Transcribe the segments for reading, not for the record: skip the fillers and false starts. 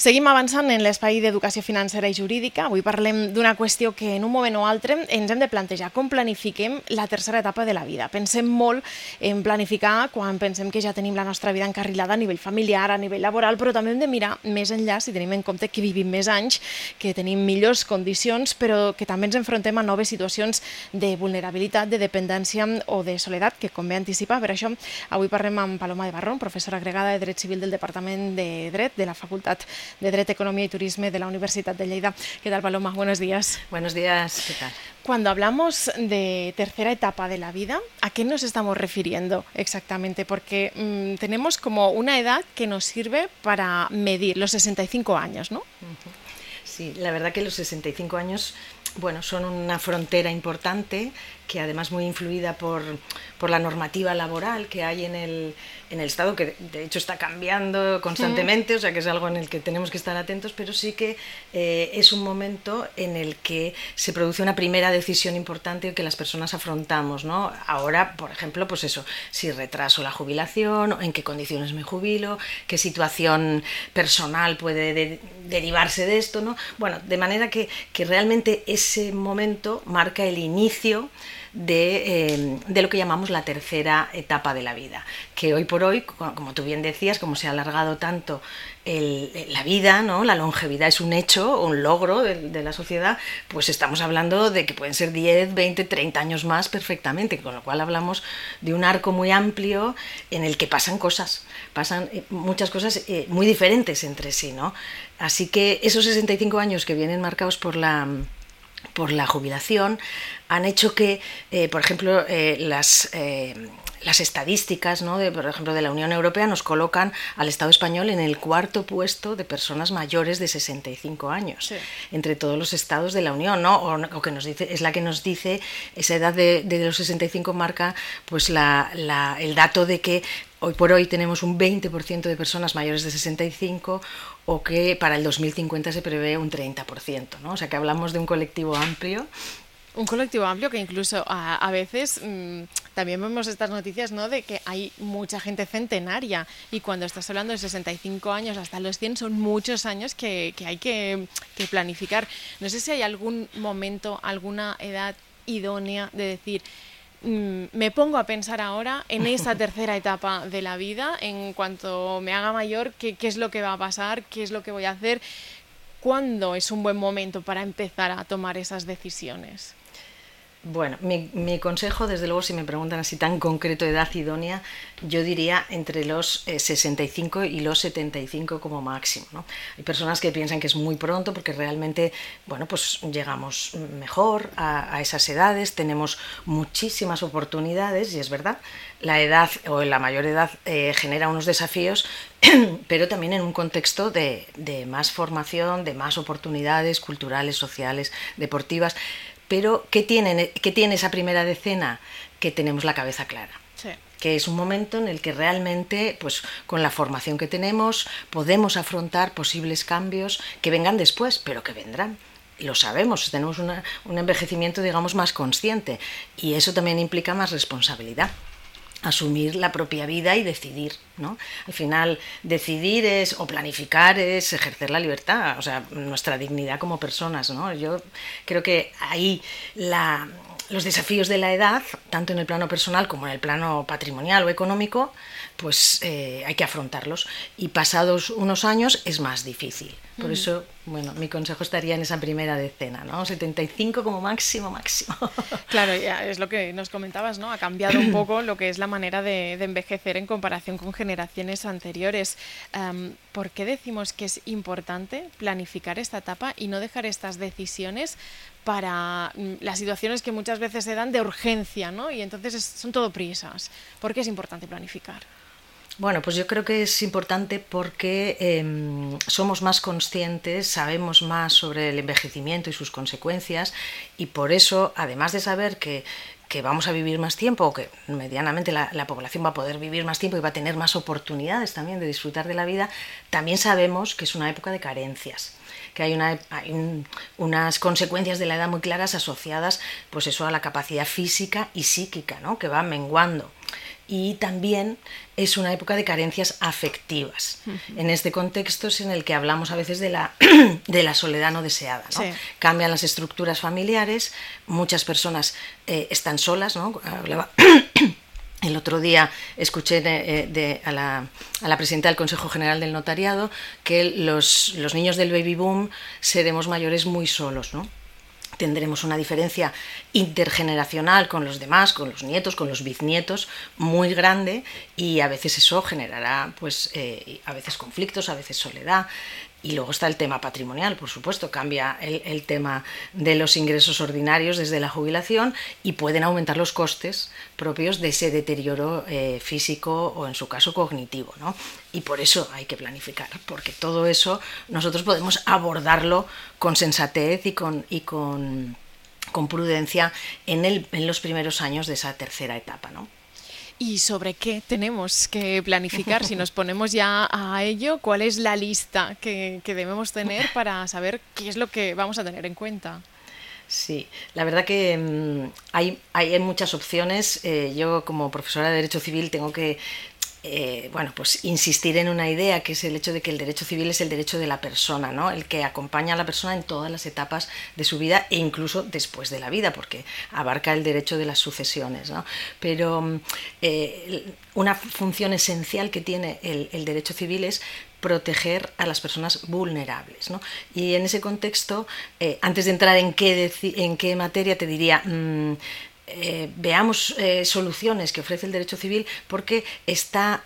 Seguim avançant en l'espai d'educació financera i jurídica. Avui parlem d'una qüestió que en un moment o altre ens hem de plantejar. Com planifiquem la tercera etapa de la vida? Pensem molt en planificar quan pensem que ja tenim la nostra vida encarrilada a nivell familiar, a nivell laboral, però també hem de mirar més enllà si tenim en compte que vivim més anys, que tenim millors condicions, però que també ens enfrontem a noves situacions de vulnerabilitat, de dependència o de soledat, que com bé anticipa. Per això avui parlem amb Paloma de Barrón, professora agregada de Dret Civil del Departament de Dret de la Facultat de Dret, Economía y Turismo de la Universidad de Lleida. ¿Qué tal, Paloma? Buenos días. Buenos días, ¿qué tal? Cuando hablamos de tercera etapa de la vida, ¿a qué nos estamos refiriendo exactamente? Porque tenemos como una edad que nos sirve para medir los 65 años, ¿no? Sí, la verdad que los 65 años, bueno, son una frontera importante que además muy influida por la normativa laboral que hay en el Estado, que de hecho está cambiando constantemente, o sea que es algo en el que tenemos que estar atentos, pero sí que es un momento en el que se produce una primera decisión importante que las personas afrontamos, ¿no? Ahora, por ejemplo, pues eso, si retraso la jubilación, en qué condiciones me jubilo, qué situación personal puede derivarse de esto, ¿no? Bueno, de manera que realmente ese momento marca el inicio de lo que llamamos la tercera etapa de la vida, que hoy por hoy, como tú bien decías, como se ha alargado tanto la vida, ¿no? La longevidad es un hecho, un logro de la sociedad, pues estamos hablando de que pueden ser 10, 20, 30 años más perfectamente, con lo cual hablamos de un arco muy amplio en el que pasan muchas cosas muy diferentes entre sí, ¿no? Así que esos 65 años que vienen marcados por la jubilación han hecho que, por ejemplo, las estadísticas, ¿no? por ejemplo, de la Unión Europea nos colocan al Estado español en el cuarto puesto de personas mayores de 65 años, sí, entre todos los estados de la Unión, ¿no? O que nos dice, es la que nos dice, esa edad de los 65 marca pues el dato de que hoy por hoy tenemos un 20% de personas mayores de 65 o que para el 2050 se prevé un 30%, ¿no? O sea que hablamos de un colectivo amplio. Un colectivo amplio que incluso a veces también vemos estas noticias, ¿no? De que hay mucha gente centenaria y cuando estás hablando de 65 años hasta los 100 son muchos años que hay que planificar. No sé si hay algún momento, alguna edad idónea de decir... me pongo a pensar ahora en esa tercera etapa de la vida, en cuanto me haga mayor, qué es lo que va a pasar, qué es lo que voy a hacer, ¿cuándo es un buen momento para empezar a tomar esas decisiones? Bueno, mi consejo, desde luego, si me preguntan así tan concreto, edad idónea, yo diría entre los 65 y los 75 como máximo, ¿no? Hay personas que piensan que es muy pronto porque realmente, bueno, pues llegamos mejor a esas edades, tenemos muchísimas oportunidades y es verdad, la edad o la mayor edad genera unos desafíos, pero también en un contexto de más formación, de más oportunidades culturales, sociales, deportivas. Pero ¿qué tiene esa primera decena? Que tenemos la cabeza clara. Sí. Que es un momento en el que realmente, pues con la formación que tenemos, podemos afrontar posibles cambios que vengan después, pero que vendrán. Lo sabemos, tenemos un envejecimiento, digamos, más consciente y eso también implica más responsabilidad. Asumir la propia vida y decidir, ¿no? Al final, decidir o planificar es ejercer la libertad, o sea, nuestra dignidad como personas, ¿no? Yo creo que ahí los desafíos de la edad, tanto en el plano personal como en el plano patrimonial o económico, pues hay que afrontarlos. Y pasados unos años es más difícil. Por eso, bueno, mi consejo estaría en esa primera decena, ¿no? 75 como máximo. Claro, ya es lo que nos comentabas, ¿no? Ha cambiado un poco lo que es la manera de envejecer en comparación con generaciones anteriores. ¿Por qué decimos que es importante planificar esta etapa y no dejar estas decisiones para las situaciones que muchas veces se dan de urgencia, ¿no? Y entonces son todo prisas? ¿Por qué es importante planificar? Bueno, pues yo creo que es importante porque somos más conscientes, sabemos más sobre el envejecimiento y sus consecuencias y por eso, además de saber que vamos a vivir más tiempo, o que medianamente la población va a poder vivir más tiempo y va a tener más oportunidades también de disfrutar de la vida, también sabemos que es una época de carencias, que hay unas consecuencias de la edad muy claras asociadas pues eso, a la capacidad física y psíquica, ¿no? Que va menguando. y también es una época de carencias afectivas. En este contexto es en el que hablamos a veces de la soledad no deseada, ¿no? Sí. Cambian las estructuras familiares, muchas personas están solas, ¿no? Hablaba el otro día escuché a la presidenta del Consejo General del Notariado que los niños del baby boom seremos mayores muy solos, ¿no? Tendremos una diferencia intergeneracional con los demás, con los nietos, con los bisnietos, muy grande, y a veces eso generará, pues, a veces conflictos, a veces soledad. Y luego está el tema patrimonial, por supuesto, cambia el tema de los ingresos ordinarios desde la jubilación y pueden aumentar los costes propios de ese deterioro físico o, en su caso, cognitivo, ¿no? Y por eso hay que planificar, porque todo eso nosotros podemos abordarlo con sensatez y con prudencia en los primeros años de esa tercera etapa, ¿no? ¿Y sobre qué tenemos que planificar? Si nos ponemos ya a ello, ¿cuál es la lista que debemos tener para saber qué es lo que vamos a tener en cuenta? Sí, la verdad que hay muchas opciones. Yo, como profesora de Derecho Civil, tengo que pues insistir en una idea, que es el hecho de que el derecho civil es el derecho de la persona, ¿no? El que acompaña a la persona en todas las etapas de su vida e incluso después de la vida, porque abarca el derecho de las sucesiones, ¿no? Pero una función esencial que tiene el derecho civil es proteger a las personas vulnerables, ¿no? Y en ese contexto, antes de entrar en qué materia, te diría... veamos soluciones que ofrece el derecho civil, porque está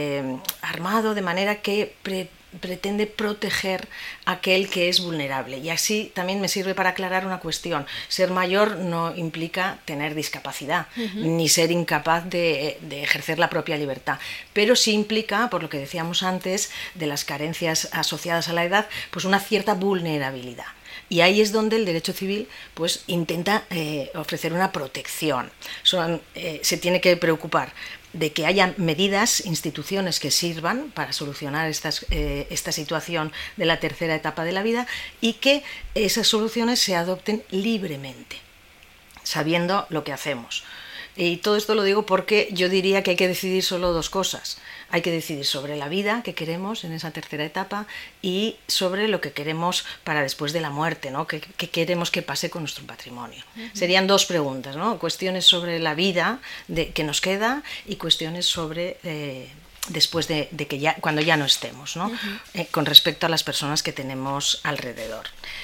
armado de manera que pretende proteger a aquel que es vulnerable. Y así también me sirve para aclarar una cuestión. Ser mayor no implica tener discapacidad, ni ser incapaz de ejercer la propia libertad, pero sí implica, por lo que decíamos antes, de las carencias asociadas a la edad, pues una cierta vulnerabilidad. Y ahí es donde el derecho civil, pues, intenta ofrecer una protección. Se tiene que preocupar de que haya medidas, instituciones que sirvan para solucionar esta situación de la tercera etapa de la vida, y que esas soluciones se adopten libremente, sabiendo lo que hacemos. Y todo esto lo digo porque yo diría que hay que decidir solo dos cosas. Hay que decidir sobre la vida que queremos en esa tercera etapa y sobre lo que queremos para después de la muerte, ¿no? ¿Qué queremos que pase con nuestro patrimonio? Serían dos preguntas, ¿no? Cuestiones sobre la vida que nos queda y cuestiones sobre después de que cuando ya no estemos, ¿no? Con respecto a las personas que tenemos alrededor.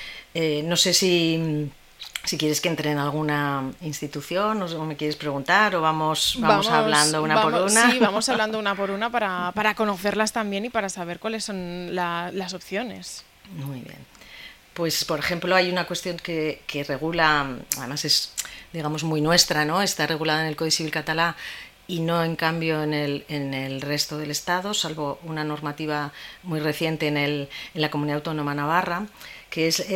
No sé si quieres que entre en alguna institución o me quieres preguntar, o vamos hablando una por una. Sí, vamos hablando una por una para conocerlas también y para saber cuáles son las opciones. Muy bien. Pues, por ejemplo, hay una cuestión que regula, además es, digamos, muy nuestra, ¿no? Está regulada en el Codi Civil catalá y no, en cambio, en el resto del Estado, salvo una normativa muy reciente en la Comunidad Autónoma Navarra, que es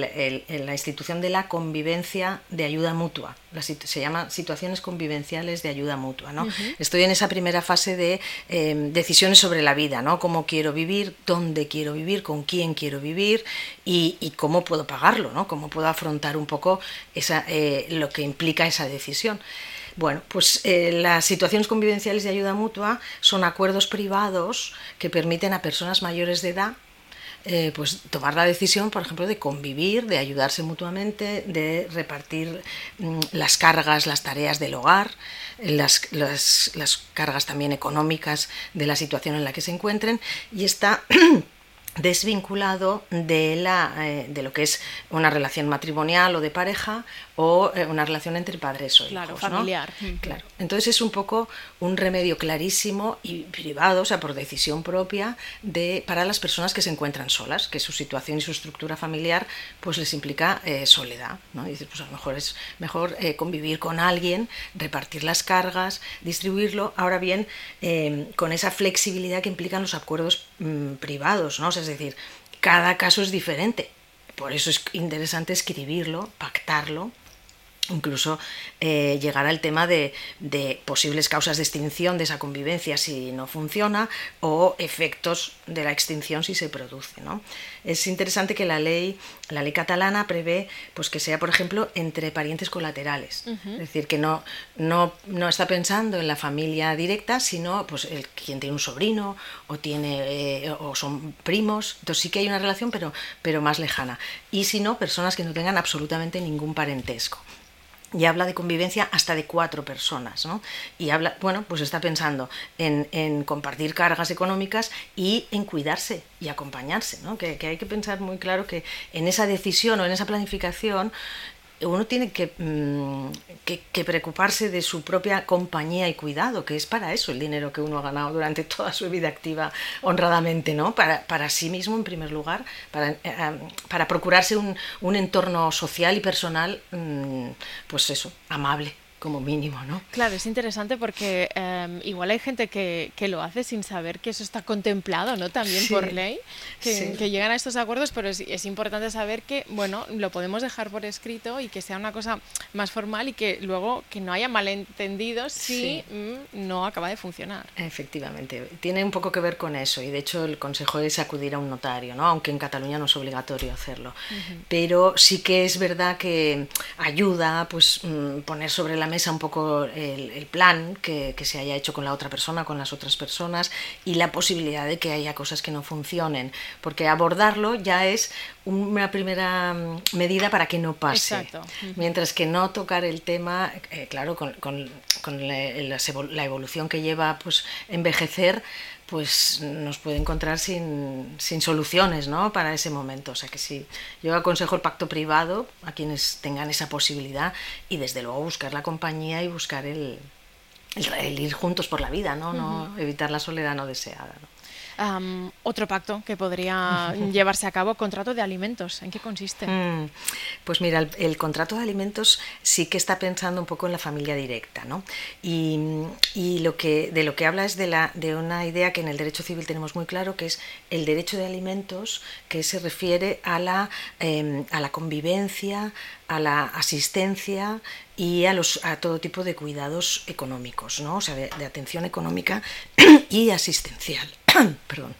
la institución de la convivencia de ayuda mutua. Se llama situaciones convivenciales de ayuda mutua, ¿no? Estoy en esa primera fase de decisiones sobre la vida, ¿no? Cómo quiero vivir, dónde quiero vivir, con quién quiero vivir y cómo puedo pagarlo, ¿no? Cómo puedo afrontar un poco lo que implica esa decisión. Bueno, pues las situaciones convivenciales de ayuda mutua son acuerdos privados que permiten a personas mayores de edad pues tomar la decisión, por ejemplo, de convivir, de ayudarse mutuamente, de repartir las cargas, las tareas del hogar, las cargas también económicas de la situación en la que se encuentren, y está desvinculado de lo que es una relación matrimonial o de pareja o una relación entre padres o hijos, claro, familiar, ¿no? Claro. Entonces es un poco un remedio clarísimo y privado, o sea, por decisión propia, para las personas que se encuentran solas, que su situación y su estructura familiar pues les implica soledad, ¿no? Y dices, pues a lo mejor es mejor convivir con alguien, repartir las cargas, distribuirlo. Ahora bien, con esa flexibilidad que implican los acuerdos privados, ¿no? O sea, es decir, cada caso es diferente. Por eso es interesante escribirlo, pactarlo incluso llegar al tema de posibles causas de extinción de esa convivencia si no funciona, o efectos de la extinción si se produce, ¿no? Es interesante que la ley catalana prevé pues que sea, por ejemplo, entre parientes colaterales. Es decir, que no está pensando en la familia directa, sino pues quien tiene un sobrino o o son primos. Entonces sí que hay una relación, pero más lejana. Y si no, personas que no tengan absolutamente ningún parentesco. Y habla de convivencia hasta de 4 personas, ¿no? Y habla, bueno, pues está pensando en compartir cargas económicas y en cuidarse y acompañarse, ¿no? Que hay que pensar muy claro que en esa decisión o en esa planificación uno tiene que preocuparse de su propia compañía y cuidado, que es para eso el dinero que uno ha ganado durante toda su vida activa honradamente, ¿no? Para sí mismo, en primer lugar, para procurarse un entorno social y personal, pues eso, amable, como mínimo, ¿no? Claro, es interesante porque igual hay gente que lo hace sin saber que eso está contemplado, ¿no? También por ley, que llegan a estos acuerdos, pero es importante saber que, bueno, lo podemos dejar por escrito y que sea una cosa más formal y que luego que no haya malentendidos si no acaba de funcionar. Efectivamente, tiene un poco que ver con eso, y de hecho el consejo es acudir a un notario, ¿no? Aunque en Cataluña no es obligatorio hacerlo. Pero sí que es verdad que ayuda pues poner sobre la mesa un poco el plan que se haya hecho con la otra persona, con las otras personas, y la posibilidad de que haya cosas que no funcionen, porque abordarlo ya es una primera medida para que no pase. Exacto. Mientras que no tocar el tema, claro, con la evolución que lleva pues envejecer, pues nos puede encontrar sin soluciones, ¿no? Para ese momento. O sea que sí, yo aconsejo el pacto privado a quienes tengan esa posibilidad, y desde luego buscar la compañía y buscar el ir juntos por la vida, ¿no? No evitar la soledad no deseada, ¿no? Otro pacto que podría llevarse a cabo, contrato de alimentos. ¿En qué consiste? Pues mira, el contrato de alimentos sí que está pensando un poco en la familia directa, ¿no? Y de lo que habla es de una idea que en el derecho civil tenemos muy claro, que es el derecho de alimentos, que se refiere a la convivencia, a la asistencia y a todo tipo de cuidados económicos, ¿no? O sea, de atención económica y asistencial. Perdón.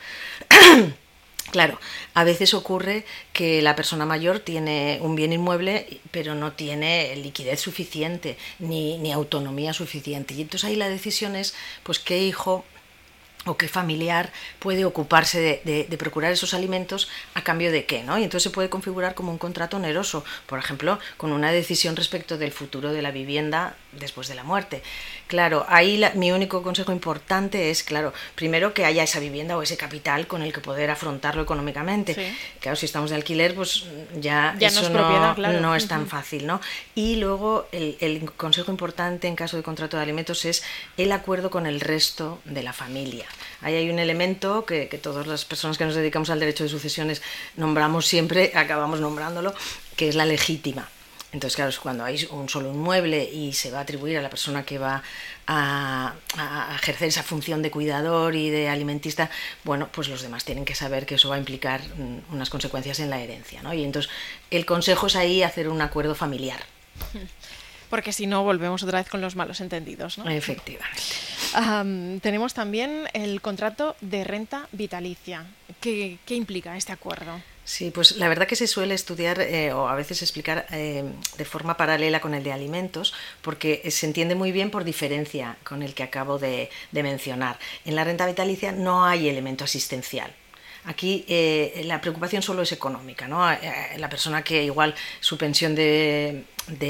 Claro, a veces ocurre que la persona mayor tiene un bien inmueble, pero no tiene liquidez suficiente ni autonomía suficiente. Y entonces ahí la decisión es, pues, qué hijo o qué familiar puede ocuparse de procurar esos alimentos a cambio de qué, ¿no? Y entonces se puede configurar como un contrato oneroso, por ejemplo, con una decisión respecto del futuro de la vivienda después de la muerte. Claro, ahí mi único consejo importante es, claro, primero que haya esa vivienda o ese capital con el que poder afrontarlo económicamente. Sí. Claro, si estamos de alquiler, pues ya eso no es propiedad, claro. No es tan fácil, ¿no? Y luego el consejo importante en caso de contrato de alimentos es el acuerdo con el resto de la familia. Ahí hay un elemento que todas las personas que nos dedicamos al derecho de sucesiones nombramos siempre, acabamos nombrándolo, que es la legítima. Entonces, claro, cuando hay un solo inmueble y se va a atribuir a la persona que va a ejercer esa función de cuidador y de alimentista, bueno, pues los demás tienen que saber que eso va a implicar unas consecuencias en la herencia, ¿no? Y entonces el consejo es ahí hacer un acuerdo familiar. Porque si no, volvemos otra vez con los malos entendidos, ¿no? Efectivamente. Tenemos también el contrato de renta vitalicia. ¿Qué implica este acuerdo? Sí, pues la verdad que se suele estudiar o a veces explicar de forma paralela con el de alimentos, porque se entiende muy bien por diferencia con el que acabo de mencionar. En la renta vitalicia no hay elemento asistencial. Aquí la preocupación solo es económica, ¿no? La persona que igual su pensión de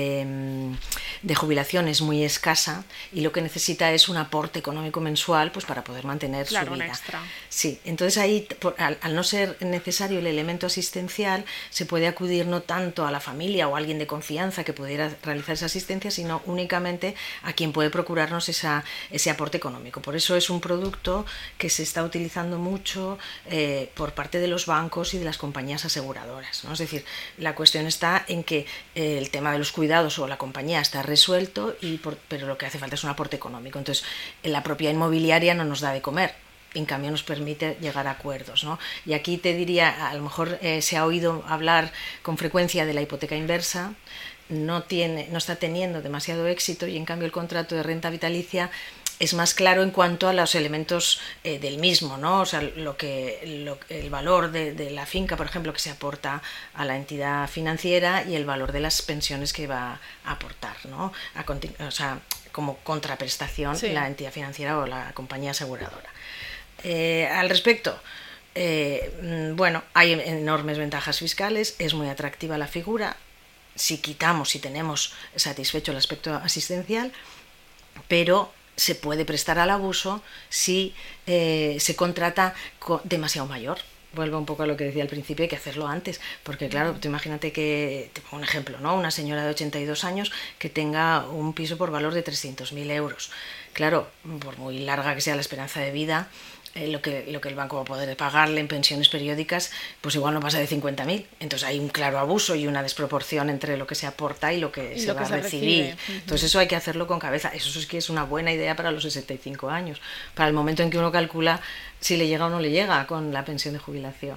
jubilación es muy escasa y lo que necesita es un aporte económico mensual, pues para poder mantener su vida. Un extra. Sí, entonces ahí al no ser necesario el elemento asistencial, se puede acudir no tanto a la familia o a alguien de confianza que pudiera realizar esa asistencia, sino únicamente a quien puede procurarnos ese aporte económico. Por eso es un producto que se está utilizando mucho por parte de los bancos y de las compañías aseguradoras, ¿no? Es decir, la cuestión está en que el tema de los cuidados o la compañía está resuelto, pero lo que hace falta es un aporte económico. Entonces, la propia inmobiliaria no nos da de comer, en cambio nos permite llegar a acuerdos, ¿no? Y aquí te diría, a lo mejor se ha oído hablar con frecuencia de la hipoteca inversa, no está teniendo demasiado éxito, y en cambio el contrato de renta vitalicia es más claro en cuanto a los elementos del mismo, ¿no? O sea, el valor de la finca, por ejemplo, que se aporta a la entidad financiera, y el valor de las pensiones que va a aportar, ¿no? O sea, como contraprestación, sí, la entidad financiera o la compañía aseguradora. Al respecto, bueno, hay enormes ventajas fiscales, es muy atractiva la figura, si tenemos satisfecho el aspecto asistencial, pero se puede prestar al abuso si se contrata demasiado mayor. Vuelvo un poco a lo que decía al principio, hay que hacerlo antes, porque claro, tú imagínate que, te pongo un ejemplo, ¿no? Una señora de 82 años que tenga un piso por valor de 300.000 euros. Claro, por muy larga que sea la esperanza de vida, lo que el banco va a poder pagarle en pensiones periódicas, pues igual no pasa de 50.000. Entonces hay un claro abuso y una desproporción entre lo que se aporta y lo que se va a recibir. Entonces eso hay que hacerlo con cabeza. Eso es que es una buena idea para los 65 años, para el momento en que uno calcula si le llega o no le llega con la pensión de jubilación.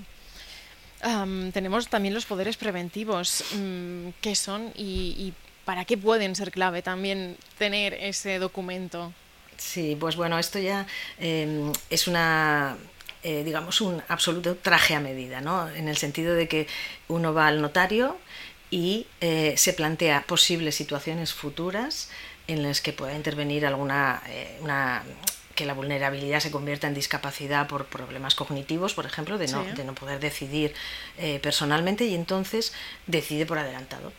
Tenemos también los poderes preventivos. ¿Qué son y para qué pueden ser clave también tener ese documento? Sí, pues bueno, esto ya es digamos, un absoluto traje a medida, ¿no? En el sentido de que uno va al notario y se plantea posibles situaciones futuras en las que pueda intervenir que la vulnerabilidad se convierta en discapacidad por problemas cognitivos, por ejemplo, de no poder decidir personalmente, y entonces decide por adelantado.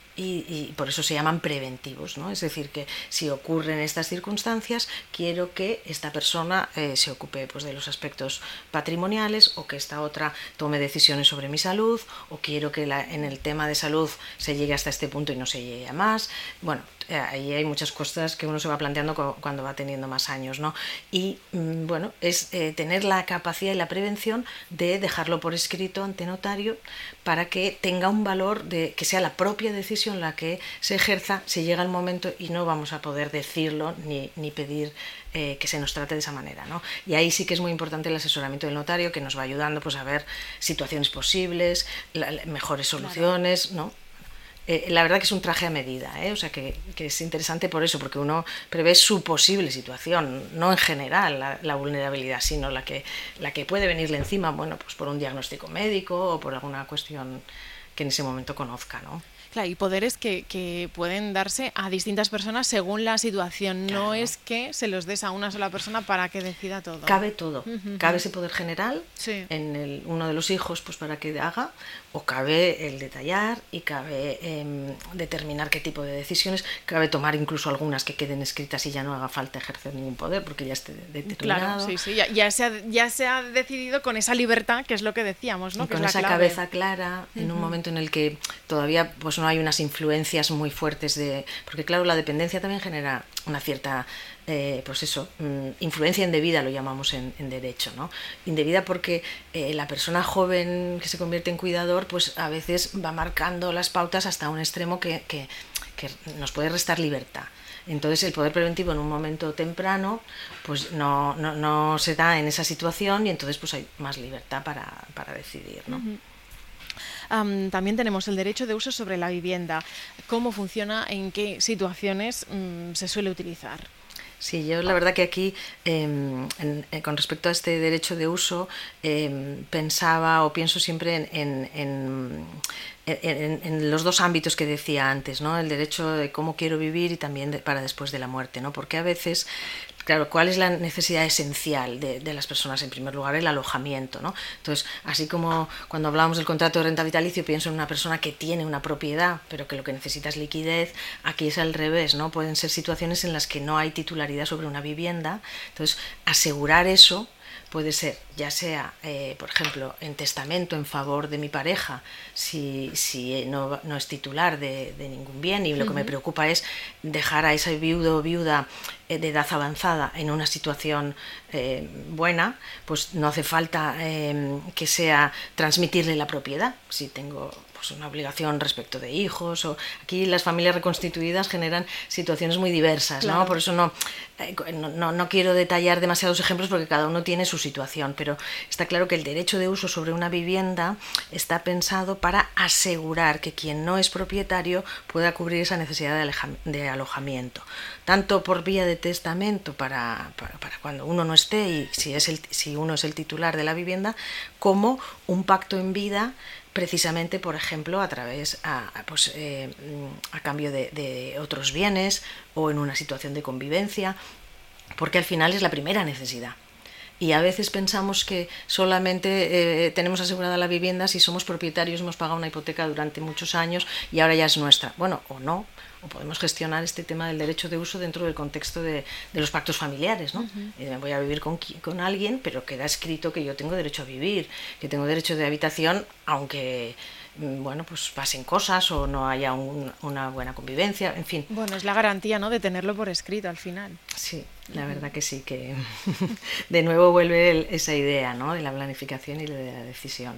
Y por eso se llaman preventivos, ¿no? Es decir, que si ocurren estas circunstancias, quiero que esta persona se ocupe, pues, de los aspectos patrimoniales, o que esta otra tome decisiones sobre mi salud, o quiero que en el tema de salud se llegue hasta este punto y no se llegue a más. Bueno, ahí hay muchas cosas que uno se va planteando cuando va teniendo más años, ¿no? Y bueno, es tener la capacidad y la prevención de dejarlo por escrito ante notario, para que tenga un valor, que sea la propia decisión la que se ejerza si llega el momento, y no vamos a poder decirlo ni pedir que se nos trate de esa manera, ¿no? Y ahí sí que es muy importante el asesoramiento del notario, que nos va ayudando, pues, a ver situaciones posibles, mejores soluciones, claro, ¿no? La verdad que es un traje a medida, o sea que es interesante por eso, porque uno prevé su posible situación, no en general la vulnerabilidad, sino la que puede venirle encima, bueno, pues por un diagnóstico médico o por alguna cuestión que en ese momento conozca, ¿no? Claro, y poderes que pueden darse a distintas personas según la situación. Claro. No es que se los des a una sola persona para que decida todo. Cabe todo. Cabe ese poder general, sí, en uno de los hijos, pues, para que haga, o cabe el detallar, y cabe determinar qué tipo de decisiones, cabe tomar incluso algunas que queden escritas y ya no haga falta ejercer ningún poder porque ya esté determinado. Claro, sí, ya se ha decidido con esa libertad, que es lo que decíamos, ¿no? Y que con esa cabeza clara, en un momento en el que todavía, pues, no hay unas influencias muy fuertes porque claro, la dependencia también genera una cierta pues eso, influencia indebida, lo llamamos en derecho, ¿no? Indebida porque la persona joven que se convierte en cuidador, pues a veces va marcando las pautas hasta un extremo que nos puede restar libertad. Entonces el poder preventivo en un momento temprano, pues no se da en esa situación, y entonces pues hay más libertad para decidir, ¿no? También tenemos el derecho de uso sobre la vivienda. ¿Cómo funciona? ¿En qué situaciones se suele utilizar? Sí, yo la verdad que aquí, con respecto a este derecho de uso, pensaba o pienso siempre en los dos ámbitos que decía antes, ¿no? El derecho de cómo quiero vivir y también para después de la muerte, ¿no? Porque a veces, claro, ¿cuál es la necesidad esencial de las personas? En primer lugar, el alojamiento, ¿no? Entonces, así como cuando hablábamos del contrato de renta vitalicio, pienso en una persona que tiene una propiedad, pero que lo que necesita es liquidez. Aquí es al revés, ¿no? Pueden ser situaciones en las que no hay titularidad sobre una vivienda. Entonces, asegurar eso puede ser, ya sea, por ejemplo, en testamento en favor de mi pareja, si no es titular de ningún bien, y lo que me preocupa es dejar a ese viudo o viuda de edad avanzada en una situación buena, pues no hace falta que sea transmitirle la propiedad. Si tengo pues una obligación respecto de hijos. O aquí las familias reconstituidas generan situaciones muy diversas, claro. ¿No? Por eso no quiero detallar demasiados ejemplos porque cada uno tiene su situación, pero está claro que el derecho de uso sobre una vivienda está pensado para asegurar que quien no es propietario pueda cubrir esa necesidad de alojamiento, tanto por vía de testamento para cuando uno no esté y si uno es el titular de la vivienda, como un pacto en vida, precisamente, por ejemplo, a cambio de otros bienes o en una situación de convivencia, porque al final es la primera necesidad. Y a veces pensamos que solamente tenemos asegurada la vivienda si somos propietarios, hemos pagado una hipoteca durante muchos años y ahora ya es nuestra. Bueno, o no, o podemos gestionar este tema del derecho de uso dentro del contexto de los pactos familiares, ¿no? Uh-huh. Voy a vivir con alguien, pero queda escrito que yo tengo derecho a vivir, que tengo derecho de habitación, aunque pues pasen cosas o no haya una buena convivencia, en fin. Bueno, es la garantía, ¿no?, de tenerlo por escrito al final. Sí, la verdad que sí, que de nuevo vuelve esa idea, ¿no?, de la planificación y de la decisión.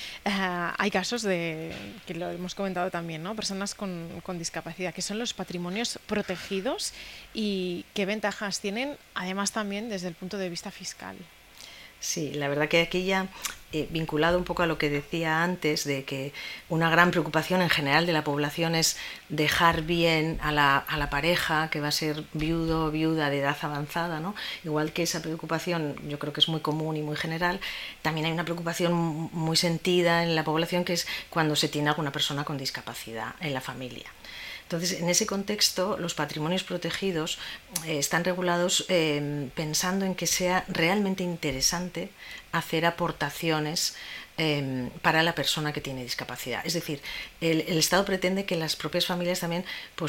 Hay casos que lo hemos comentado también, ¿no?, personas con discapacidad, que son los patrimonios protegidos y qué ventajas tienen, además también desde el punto de vista fiscal. Sí, la verdad que aquí ya vinculado un poco a lo que decía antes, de que una gran preocupación en general de la población es dejar bien a la pareja que va a ser viudo o viuda de edad avanzada, ¿no? Igual que esa preocupación yo creo que es muy común y muy general, también hay una preocupación muy sentida en la población, que es cuando se tiene alguna persona con discapacidad en la familia. Entonces, en ese contexto, los patrimonios protegidos están regulados pensando en que sea realmente interesante hacer aportaciones para la persona que tiene discapacidad. Es decir, el Estado pretende que las propias familias también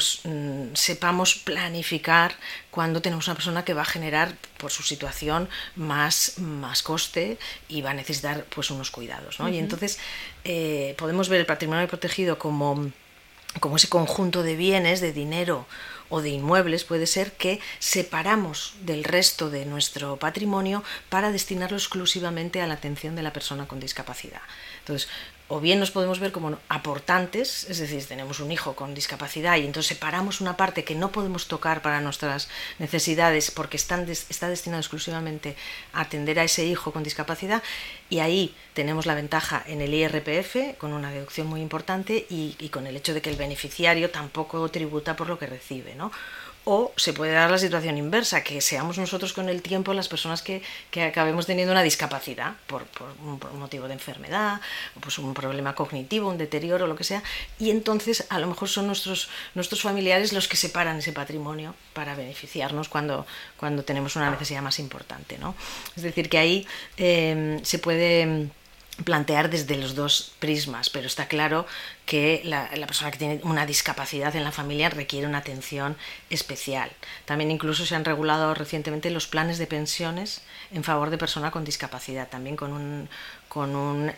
sepamos planificar cuando tenemos una persona que va a generar, por su situación, más coste y va a necesitar unos cuidados, ¿no? Uh-huh. Y entonces podemos ver el patrimonio protegido como ese conjunto de bienes, de dinero o de inmuebles, puede ser, que separamos del resto de nuestro patrimonio para destinarlo exclusivamente a la atención de la persona con discapacidad. Entonces, o bien nos podemos ver como aportantes, es decir, tenemos un hijo con discapacidad y entonces separamos una parte que no podemos tocar para nuestras necesidades porque está destinado exclusivamente a atender a ese hijo con discapacidad, y ahí tenemos la ventaja en el IRPF, con una deducción muy importante, y con el hecho de que el beneficiario tampoco tributa por lo que recibe, ¿no? O se puede dar la situación inversa, que seamos nosotros con el tiempo las personas que acabemos teniendo una discapacidad por un motivo de enfermedad, o un problema cognitivo, un deterioro, lo que sea, y entonces a lo mejor son nuestros familiares los que separan ese patrimonio para beneficiarnos cuando tenemos una necesidad más importante, ¿no? Es decir, que ahí se puede plantear desde los dos prismas, pero está claro que la persona que tiene una discapacidad en la familia requiere una atención especial. También incluso se han regulado recientemente los planes de pensiones en favor de persona con discapacidad, también con una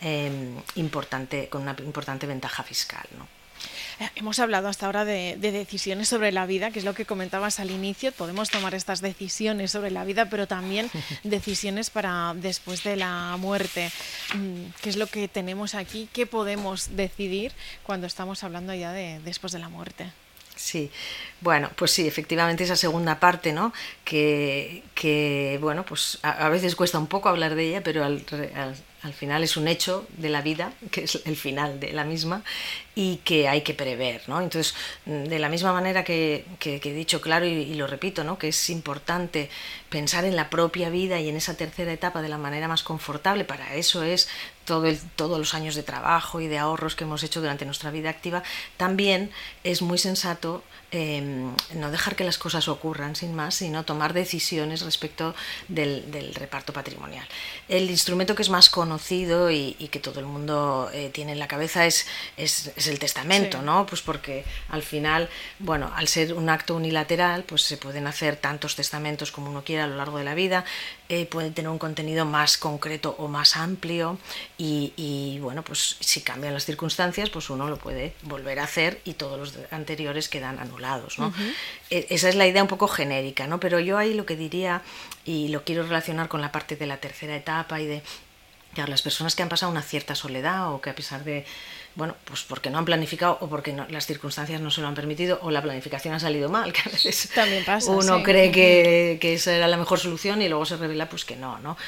importante ventaja fiscal, ¿no? Hemos hablado hasta ahora de decisiones sobre la vida, que es lo que comentabas al inicio. Podemos tomar estas decisiones sobre la vida, pero también decisiones para después de la muerte. ¿Qué es lo que tenemos aquí? ¿Qué podemos decidir cuando estamos hablando ya de después de la muerte? Sí, bueno, pues sí, efectivamente esa segunda parte, ¿no? Que bueno, pues a veces cuesta un poco hablar de ella, pero al final es un hecho de la vida, que es el final de la misma, y que hay que prever, ¿no? Entonces, de la misma manera que he dicho claro y lo repito, ¿no?, que es importante pensar en la propia vida y en esa tercera etapa de la manera más confortable, para eso es todos los años de trabajo y de ahorros que hemos hecho durante nuestra vida activa, también es muy sensato no dejar que las cosas ocurran sin más, sino tomar decisiones respecto del reparto patrimonial. El instrumento que es más conocido y que todo el mundo tiene en la cabeza es el testamento, sí, ¿no? Pues porque al final, bueno, al ser un acto unilateral, pues se pueden hacer tantos testamentos como uno quiera a lo largo de la vida, pueden tener un contenido más concreto o más amplio y bueno, pues si cambian las circunstancias, pues uno lo puede volver a hacer y todos los anteriores quedan anulados, ¿no? Uh-huh. Esa es la idea un poco genérica, ¿no? Pero yo ahí lo que diría, y lo quiero relacionar con la parte de la tercera etapa y de Claro, las personas que han pasado una cierta soledad o que a pesar de, bueno, pues porque no han planificado o porque las circunstancias no se lo han permitido o la planificación ha salido mal, que a veces también pasa, uno sí. cree que esa era la mejor solución y luego se revela pues que no, ¿no?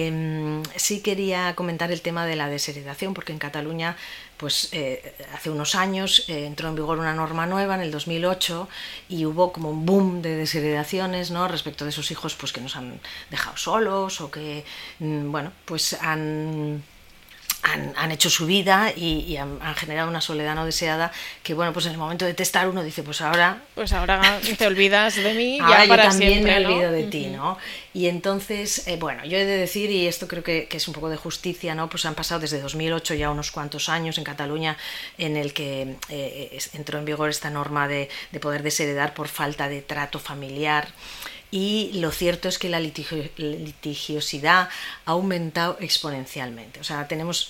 Sí quería comentar el tema de la desheredación, porque en Cataluña pues hace unos años entró en vigor una norma nueva en el 2008 y hubo como un boom de desheredaciones, ¿no? Respecto de esos hijos pues que nos han dejado solos o que bueno, pues han hecho su vida y han generado una soledad no deseada que, bueno, pues en el momento de testar uno dice, pues ahora te olvidas de mí ahora ya para yo también siempre, me ¿no? olvido de ti, ¿no? Y entonces, bueno, yo he de decir, y esto creo que es un poco de justicia, ¿no? Pues han pasado desde 2008 ya unos cuantos años en Cataluña en el que entró en vigor esta norma de poder desheredar por falta de trato familiar. Y lo cierto es que la litigiosidad ha aumentado exponencialmente. O sea, tenemos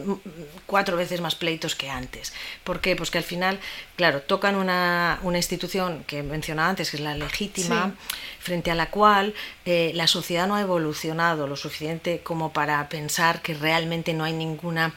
4 veces más pleitos que antes. ¿Por qué? Pues que al final, claro, tocan una institución que he mencionado antes, que es la legítima, sí, frente a la cual la sociedad no ha evolucionado lo suficiente como para pensar que realmente no hay ninguna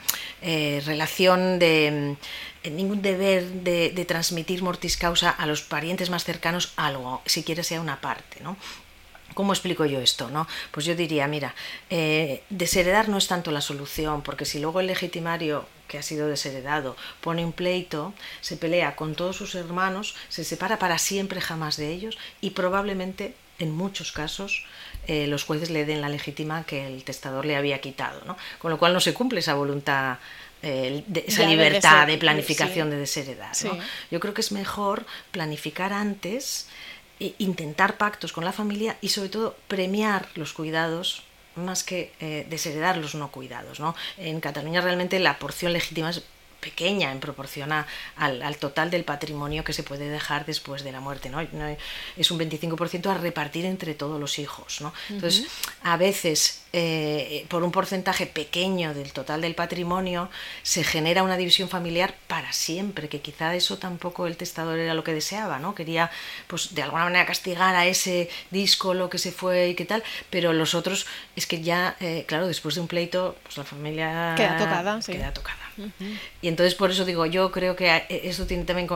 relación de ningún deber de transmitir mortis causa a los parientes más cercanos algo, siquiera sea una parte, ¿no? ¿Cómo explico yo esto, no? Pues yo diría, mira, desheredar no es tanto la solución, porque si luego el legitimario que ha sido desheredado pone un pleito, se pelea con todos sus hermanos, se separa para siempre jamás de ellos y probablemente en muchos casos los jueces le den la legítima que el testador le había quitado, ¿no? Con lo cual no se cumple esa voluntad, esa libertad de planificación, sí, de desheredar, ¿no? Sí. Yo creo que es mejor planificar antes, intentar pactos con la familia y sobre todo premiar los cuidados más que desheredar los no cuidados, ¿no? En Cataluña realmente la porción legítima es pequeña en proporción al total del patrimonio que se puede dejar después de la muerte, ¿no? Es un 25% a repartir entre todos los hijos, ¿no? Entonces, a veces por un porcentaje pequeño del total del patrimonio se genera una división familiar para siempre, que quizá eso tampoco el testador era lo que deseaba, ¿no? Quería, pues, de alguna manera castigar a ese díscolo que se fue y qué tal, pero los otros es que ya, claro, después de un pleito, pues la familia queda tocada, sí. Queda tocada. Y entonces por eso digo, yo creo que esto tiene también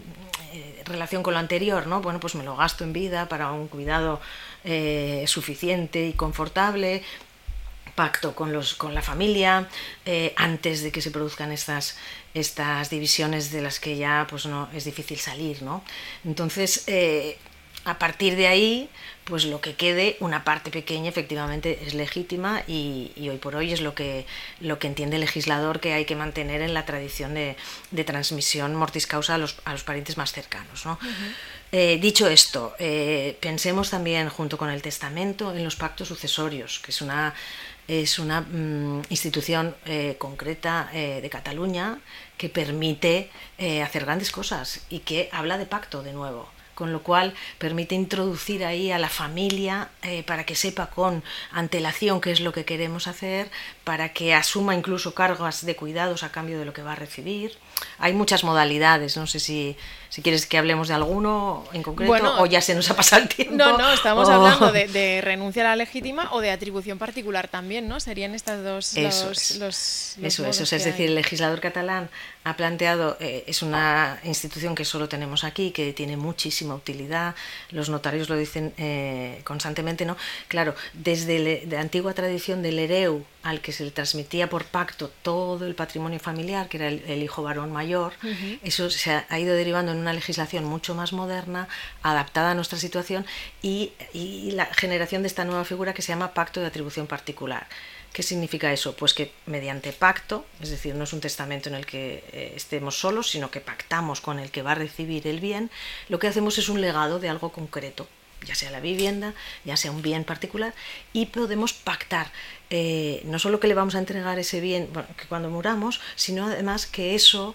relación con lo anterior, ¿no? Bueno, pues me lo gasto en vida para un cuidado suficiente y confortable, pacto con la familia antes de que se produzcan estas divisiones de las que ya pues no es difícil salir, ¿no? Entonces a partir de ahí, pues lo que quede, una parte pequeña efectivamente es legítima y hoy por hoy es lo que entiende el legislador que hay que mantener en la tradición de transmisión mortis causa a los parientes más cercanos, ¿no? Dicho esto, pensemos también junto con el testamento en los pactos sucesorios, que es una institución concreta de Cataluña que permite hacer grandes cosas y que habla de pacto de nuevo, con lo cual permite introducir ahí a la familia para que sepa con antelación qué es lo que queremos hacer, para que asuma incluso cargas de cuidados a cambio de lo que va a recibir. Hay muchas modalidades, no sé si quieres que hablemos de alguno en concreto, bueno, o ya se nos ha pasado el tiempo. No, estamos hablando de renuncia a la legítima o de atribución particular también, ¿no? Serían estas dos Eso es, es decir, el legislador catalán ha planteado, es una institución que solo tenemos aquí, que tiene muchísima utilidad, los notarios lo dicen constantemente, ¿no? Claro, desde la antigua tradición del hereu, al que se le transmitía por pacto todo el patrimonio familiar, que era el hijo varón mayor, eso se ha ido derivando en una legislación mucho más moderna, adaptada a nuestra situación y la generación de esta nueva figura que se llama pacto de atribución particular. ¿Qué significa eso? Pues que mediante pacto, es decir, no es un testamento en el que estemos solos, sino que pactamos con el que va a recibir el bien, lo que hacemos es un legado de algo concreto, ya sea la vivienda, ya sea un bien particular, y podemos pactar no solo que le vamos a entregar ese bien, bueno, que cuando muramos, sino además que esa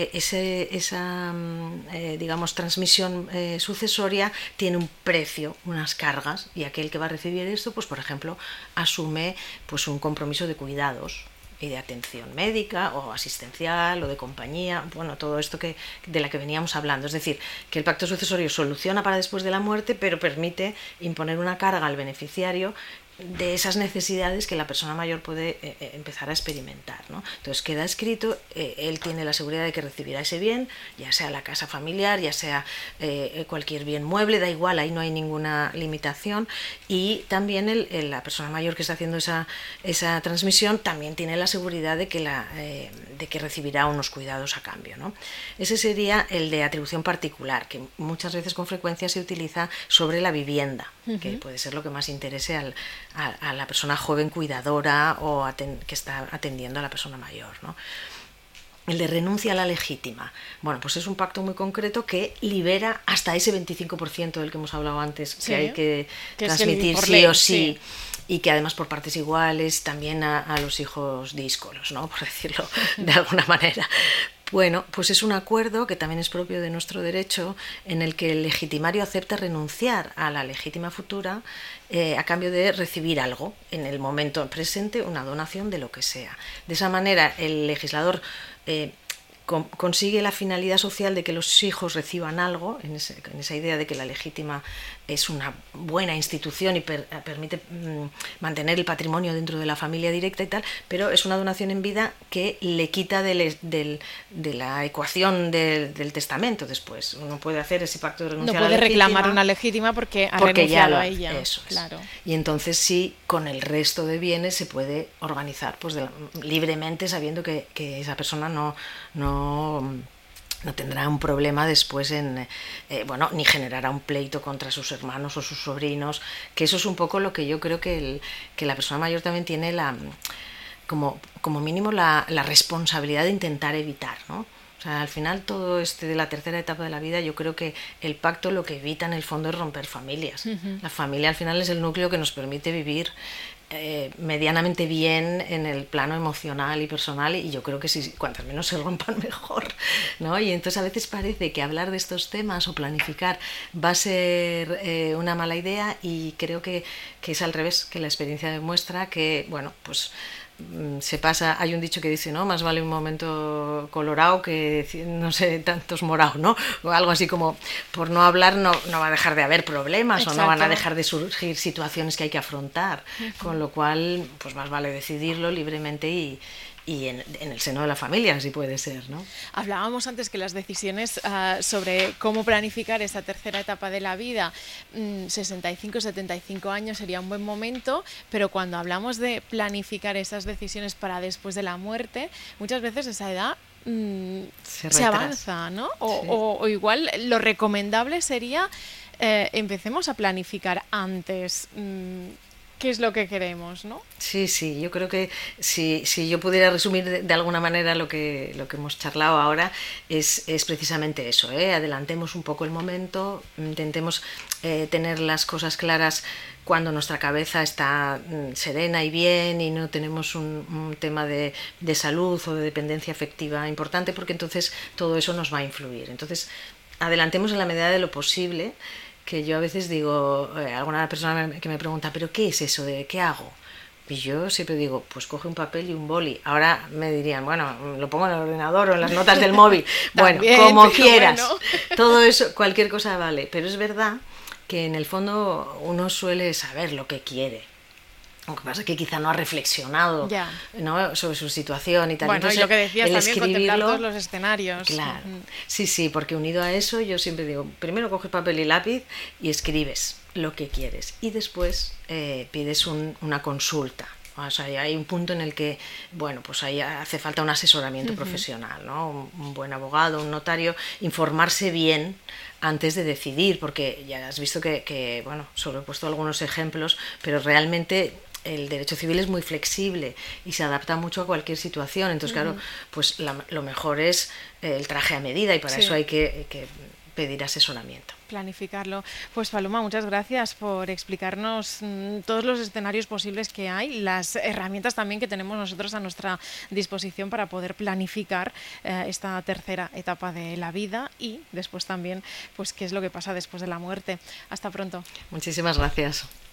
digamos transmisión sucesoria tiene un precio, unas cargas, y aquel que va a recibir esto, pues por ejemplo, asume pues un compromiso de cuidados y de atención médica o asistencial o de compañía, bueno, todo esto de la que veníamos hablando. Es decir, que el pacto sucesorio soluciona para después de la muerte, pero permite imponer una carga al beneficiario de esas necesidades que la persona mayor puede empezar a experimentar, ¿no? Entonces queda escrito, él tiene la seguridad de que recibirá ese bien, ya sea la casa familiar, ya sea cualquier bien mueble, da igual, ahí no hay ninguna limitación, y también la persona mayor que está haciendo esa transmisión también tiene la seguridad de que recibirá unos cuidados a cambio, ¿no? Ese sería el de atribución particular, que muchas veces con frecuencia se utiliza sobre la vivienda, que puede ser lo que más interese a la persona joven cuidadora o que está atendiendo a la persona mayor, ¿no? El de renuncia a la legítima. Bueno, pues es un pacto muy concreto que libera hasta ese 25% del que hemos hablado antes, que hay que transmitir sí o sí, y que además por partes iguales también a los hijos díscolos, ¿no? Por decirlo de alguna manera. Bueno, pues es un acuerdo que también es propio de nuestro derecho, en el que el legitimario acepta renunciar a la legítima futura a cambio de recibir algo en el momento presente, una donación de lo que sea. De esa manera el legislador consigue la finalidad social de que los hijos reciban algo, en esa idea de que la legítima es una buena institución y permite mantener el patrimonio dentro de la familia directa y tal, pero es una donación en vida que le quita de la ecuación del testamento después. Uno puede hacer ese pacto de renuncia a la legítima. No puede reclamar una legítima porque ha renunciado a ella. Eso es. Claro. Y entonces sí, con el resto de bienes se puede organizar pues libremente, sabiendo que esa persona no tendrá un problema después ni generará un pleito contra sus hermanos o sus sobrinos, que eso es un poco lo que yo creo que la persona mayor también tiene como mínimo la responsabilidad de intentar evitar, ¿no? O sea, al final todo de la tercera etapa de la vida, yo creo que el pacto lo que evita en el fondo es romper familias. La familia al final es el núcleo que nos permite vivir medianamente bien en el plano emocional y personal, y yo creo que cuantas menos se rompan mejor, ¿no? Y entonces a veces parece que hablar de estos temas o planificar va a ser una mala idea, y creo que es al revés, que la experiencia demuestra que, bueno, pues se pasa, hay un dicho que dice, ¿no? Más vale un momento colorado que, no sé, tantos morados, ¿no? O algo así como, por no hablar no va a dejar de haber problemas. Exacto. O no van a dejar de surgir situaciones que hay que afrontar, con lo cual, pues más vale decidirlo libremente y en el seno de la familia, si puede ser, ¿no? Hablábamos antes que las decisiones sobre cómo planificar esta tercera etapa de la vida, 65, 75 años sería un buen momento, pero cuando hablamos de planificar esas decisiones para después de la muerte, muchas veces esa edad se avanza, ¿no? O igual lo recomendable sería empecemos a planificar antes. ¿Qué es lo que queremos, no? Sí, yo creo que si yo pudiera resumir de alguna manera lo que hemos charlado ahora, es precisamente eso, ¿eh? Adelantemos un poco el momento, intentemos tener las cosas claras cuando nuestra cabeza está serena y bien y no tenemos un tema de salud o de dependencia afectiva importante, porque entonces todo eso nos va a influir. Entonces, adelantemos en la medida de lo posible, que yo a veces digo, alguna persona que me pregunta, ¿pero qué es eso? ¿De qué hago? Y yo siempre digo, pues coge un papel y un boli. Ahora me dirían, bueno, lo pongo en el ordenador o en las notas del móvil. Bueno, como quieras. Bueno. Todo eso, cualquier cosa vale. Pero es verdad que en el fondo uno suele saber lo que quiere. Lo que pasa es que quizá no ha reflexionado, ¿no? Sobre su situación y tal. Bueno, entonces, y lo que decías también, contemplar todos los escenarios. Claro, sí, porque unido a eso yo siempre digo, primero coges papel y lápiz y escribes lo que quieres, y después pides una consulta. O sea, hay un punto en el que, bueno, pues ahí hace falta un asesoramiento profesional, ¿no? Un buen abogado, un notario, informarse bien antes de decidir, porque ya has visto que bueno, solo he puesto algunos ejemplos, pero realmente el derecho civil es muy flexible y se adapta mucho a cualquier situación. Entonces, claro, pues lo mejor es el traje a medida, y para eso hay que pedir asesoramiento. Planificarlo. Pues Paloma, muchas gracias por explicarnos todos los escenarios posibles que hay, las herramientas también que tenemos nosotros a nuestra disposición para poder planificar esta tercera etapa de la vida, y después también pues qué es lo que pasa después de la muerte. Hasta pronto. Muchísimas gracias.